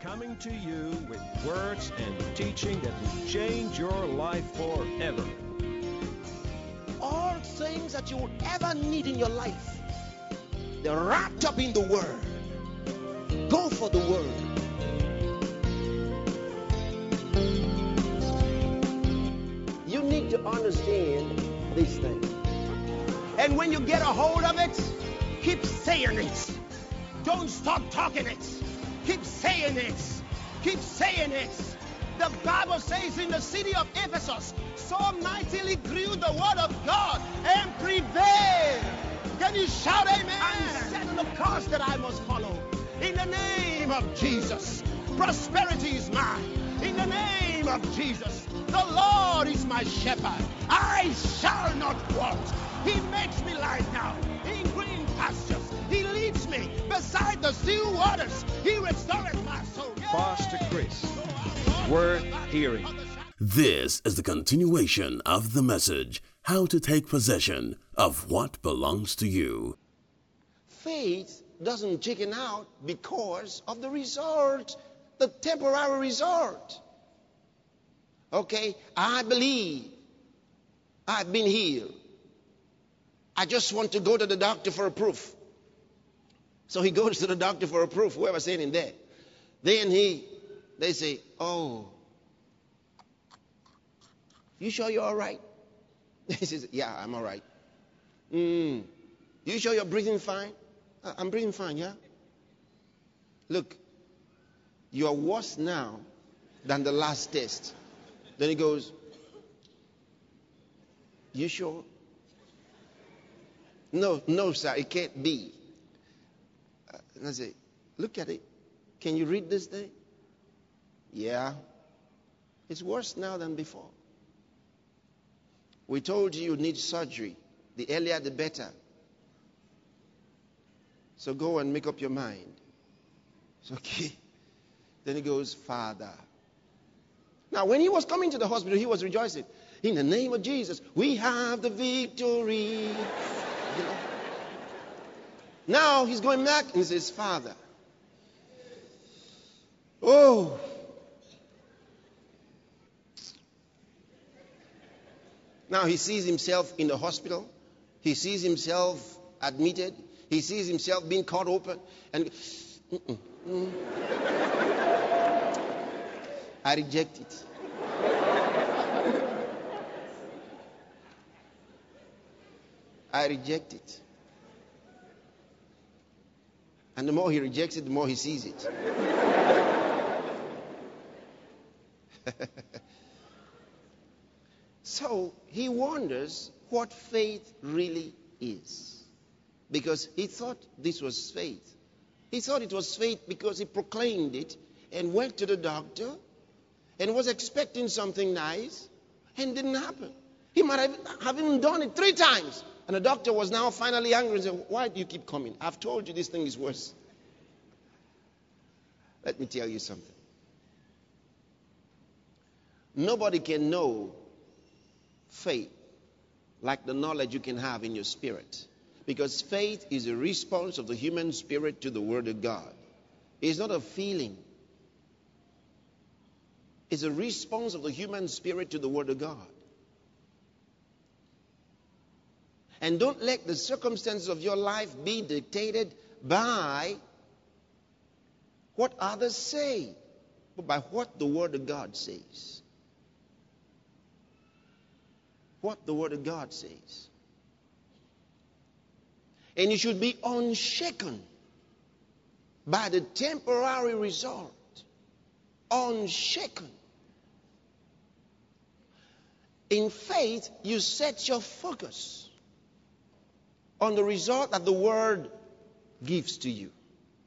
coming to you with words and teaching that will change your life forever. All things that you would ever need in your life, they're wrapped up in the Word. Go for the Word. You need to understand these things. And when you get a hold of it, keep saying it. Don't stop talking it. Keep saying it. Keep saying it. The Bible says in the city of Ephesus, so mightily grew the word of God and prevailed. Can you shout amen? I'm setting the course that I must follow. In the name of Jesus, prosperity is mine. In the name of Jesus, the Lord is my shepherd. I shall not want. He makes me lie down in green pastures. He leads me beside the still waters. He restores my soul. Pastor Chris, worth hearing. This is the continuation of the message, How to Take Possession of What Belongs to You. Faith doesn't chicken out because of the result, the temporary result. Okay, I believe I've been healed. I just want to go to the doctor for a proof. So he goes to the doctor for a proof, whoever's standing there. Then they say, oh, you sure you're all right? He says, yeah, I'm all right. You sure you're breathing fine? I'm breathing fine, yeah? Look, you are worse now than the last test. Then he goes, you sure? No, sir, it can't be. And I say, look at it. Can you read this thing? Yeah. It's worse now than before. We told you need surgery. The earlier, the better. So go and make up your mind. It's okay. Then he goes, Father. Now, when he was coming to the hospital, he was rejoicing. In the name of Jesus, we have the victory. You know? Now he's going back and he says, Father. Oh. Now he sees himself in the hospital. He sees himself admitted. He sees himself being cut open. And I reject it. I reject it. And the more he rejects it, the more he sees it. So he wonders what faith really is. Because he thought this was faith. He thought it was faith because he proclaimed it and went to the doctor and was expecting something nice and didn't happen. He might have even done it 3 times. And the doctor was now finally angry and said, why do you keep coming? I've told you this thing is worse. Let me tell you something. Nobody can know faith like the knowledge you can have in your spirit. Because faith is a response of the human spirit to the Word of God. It's not a feeling. It's a response of the human spirit to the Word of God. And don't let the circumstances of your life be dictated by what others say, but by what the Word of God says. What the Word of God says. And you should be unshaken by the temporary result. Unshaken. In faith, you set your focus on the result that the Word gives to you.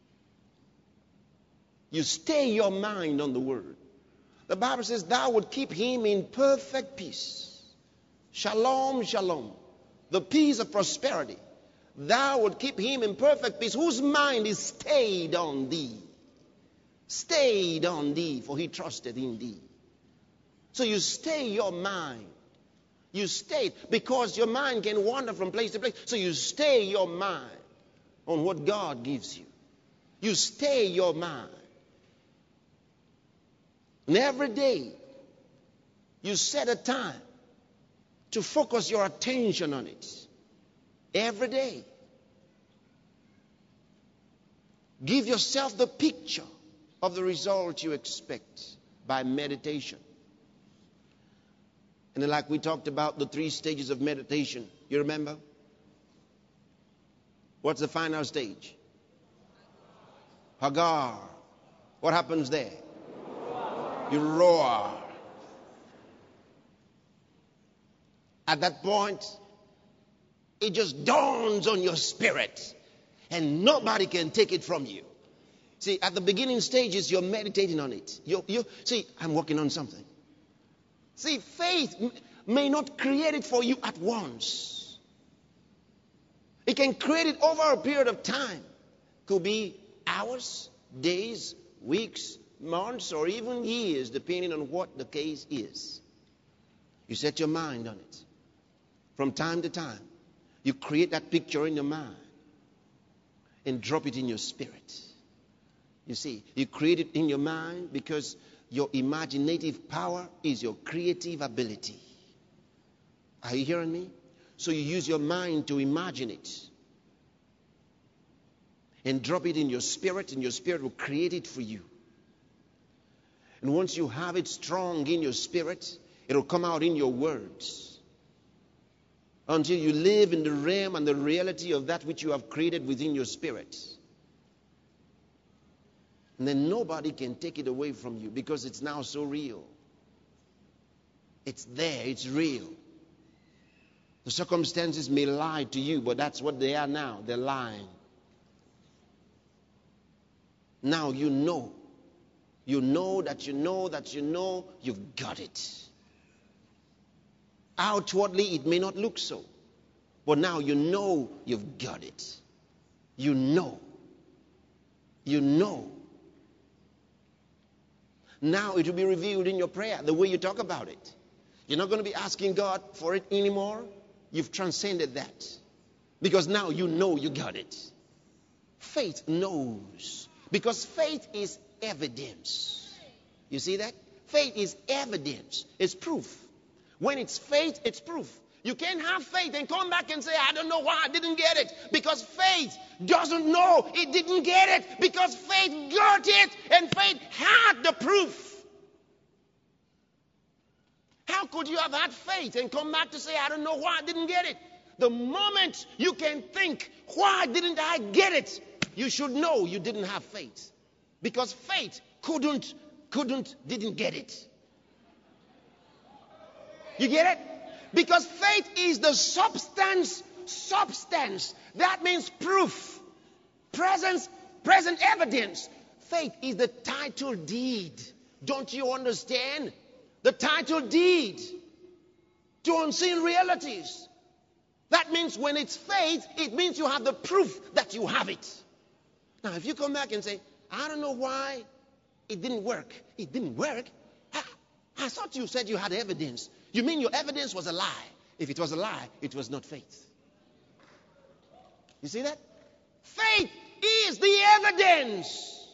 You stay your mind on the Word. The Bible says, thou would keep him in perfect peace. Shalom, shalom. The peace of prosperity. Thou would keep him in perfect peace, whose mind is stayed on thee. Stayed on thee, for he trusted in thee. So you stay your mind. You stay, because your mind can wander from place to place. So you stay your mind on what God gives you. You stay your mind. And every day, you set a time to focus your attention on it. Every day. Give yourself the picture of the result you expect by meditation. And then, like we talked about the 3 stages of meditation, you remember? What's the final stage? Hagar. What happens there? You roar. At that point, it just dawns on your spirit, and nobody can take it from you. See, at the beginning stages, you're meditating on it. See, I'm working on something. See, faith may not create it for you at once. It can create it over a period of time. Could be hours, days, weeks, months, or even years, depending on what the case is. You set your mind on it. From time to time, you create that picture in your mind and drop it in your spirit. You see, you create it in your mind because your imaginative power is your creative ability. Are you hearing me? So you use your mind to imagine it and drop it in your spirit, and your spirit will create it for you. And once you have it strong in your spirit, it'll come out in your words. Until you live in the realm and the reality of that which you have created within your spirit. And then nobody can take it away from you because it's now so real. It's there, it's real. The circumstances may lie to you, but that's what they are now. They're lying. Now you know. You know that you know that you know you've got it. Outwardly, it may not look so. But now you know you've got it. You know. You know. Now it will be revealed in your prayer, the way you talk about it. You're not going to be asking God for it anymore. You've transcended that. Because now you know you got it. Faith knows. Because faith is evidence. You see that? Faith is evidence. It's proof. When it's faith, it's proof. You can't have faith and come back and say, I don't know why I didn't get it. Because faith doesn't know it didn't get it. Because faith got it and faith had the proof. How could you have had faith and come back to say, I don't know why I didn't get it? The moment you can think, why didn't I get it? You should know you didn't have faith. Because faith didn't get it. You get it? Because faith is the substance. That means proof. Present evidence. Faith is the title deed. Don't you understand? The title deed to unseen realities. That means when it's faith, it means you have the proof that you have it. Now, if you come back and say, I don't know why it didn't work. It didn't work? I thought you said you had evidence. You mean your evidence was a lie? If it was a lie, it was not faith. You see that? Faith is the evidence.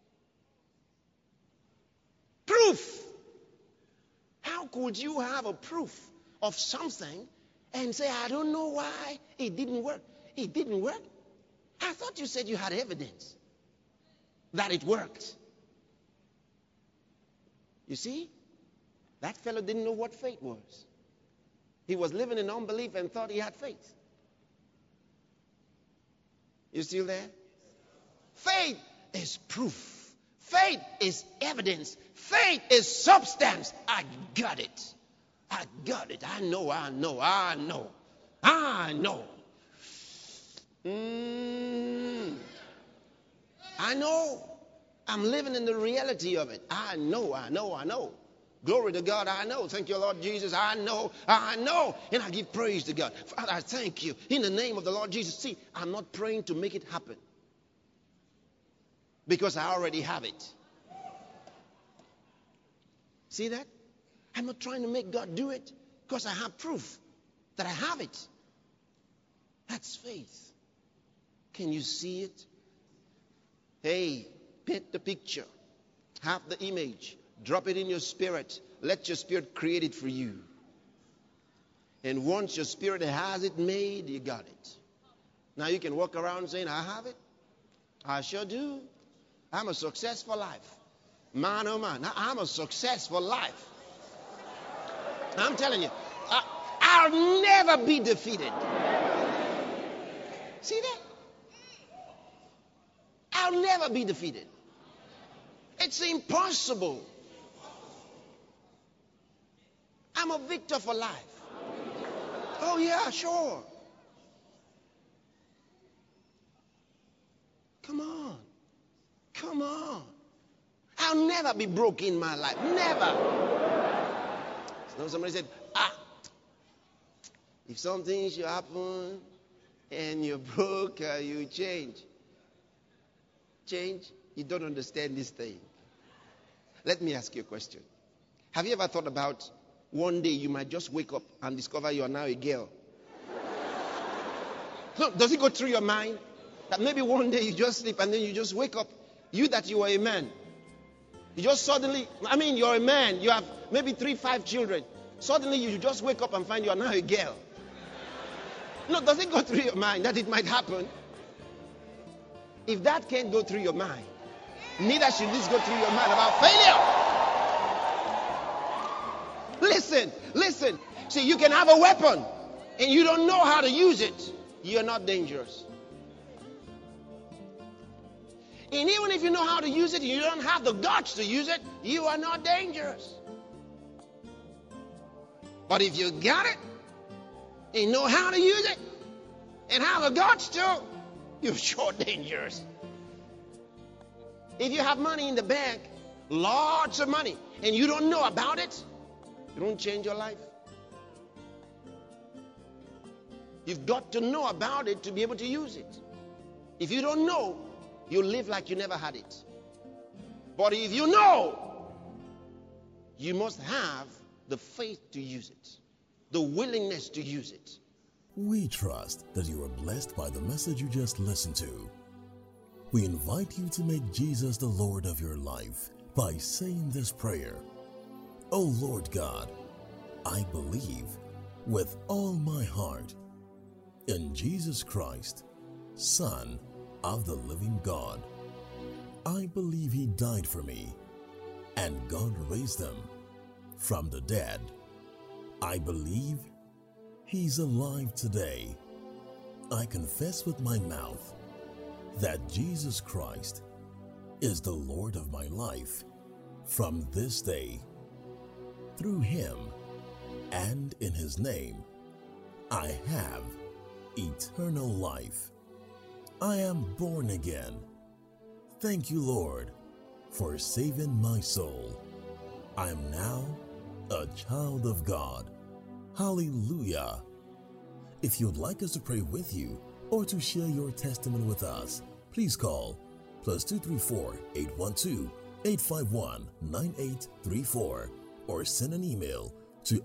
Proof. How could you have a proof of something and say, I don't know why it didn't work? It didn't work? I thought you said you had evidence that it worked. You see? That fellow didn't know what faith was. He was living in unbelief and thought he had faith. You still there? Faith is proof. Faith is evidence. Faith is substance. I got it. I got it. I know. I know. I'm living in the reality of it. I know. Glory to God, I know. Thank you, Lord Jesus. I know. And I give praise to God. Father, I thank you. In the name of the Lord Jesus. See, I'm not praying to make it happen. Because I already have it. See that? I'm not trying to make God do it. Because I have proof that I have it. That's faith. Can you see it? Hey, paint the picture. Have the image. Drop it in your spirit. Let your spirit create it for you. And once your spirit has it made, you got it. Now you can walk around saying, I have it. I sure do. I'm a successful life. Man, oh man, I'm a successful life. I'm telling you, I'll never be defeated. See that? I'll never be defeated. It's impossible. I'm a victor for life. Oh yeah, sure. Come on. Come on. I'll never be broke in my life. Never. So somebody said, if something should happen and you're broke, you change. Change? You don't understand this thing. Let me ask you a question. Have you ever thought about one day you might just wake up and discover you are now a girl? No, does it go through your mind that maybe one day you just sleep and then you just wake up, you that you were a man? You just suddenly, you're a man, you have maybe 3-5 children. Suddenly you just wake up and find you are now a girl. No, does it go through your mind that it might happen? If that can't go through your mind, neither should this go through your mind about failure. Listen. See, you can have a weapon and you don't know how to use it. You're not dangerous. And even if you know how to use it and you don't have the guts to use it, you are not dangerous. But if you got it and know how to use it and have the guts to, you're sure dangerous. If you have money in the bank, lots of money, and you don't know about it, you don't change your life. You've got to know about it to be able to use it. If you don't know, you live like you never had it. But if you know, you must have the faith to use it, the willingness to use it. We trust that you are blessed by the message you just listened to. We invite you to make Jesus the Lord of your life by saying this prayer. Oh Lord God, I believe with all my heart in Jesus Christ, Son of the living God. I believe He died for me and God raised Him from the dead. I believe He's alive today. I confess with my mouth that Jesus Christ is the Lord of my life from this day. Through Him and in His name, I have eternal life. I am born again. Thank you, Lord, for saving my soul. I am now a child of God. Hallelujah. If you'd like us to pray with you or to share your testimony with us, please call +234 812 851 9834 or send an email to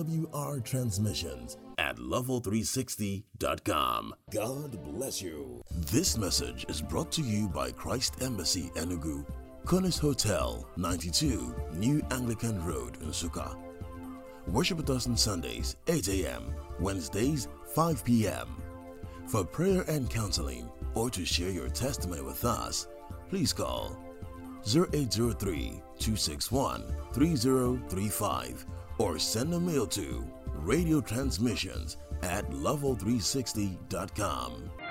lwrtransmissions@level360.com. God bless you. This message is brought to you by Christ Embassy Enugu, Cornish Hotel, 92 New Anglican Road, Nsukka. Worship with us on Sundays, 8 a.m., Wednesdays, 5 p.m. For prayer and counseling or to share your testimony with us, please call 0803-261-3035 or send a mail to radiotransmissions@level360.com.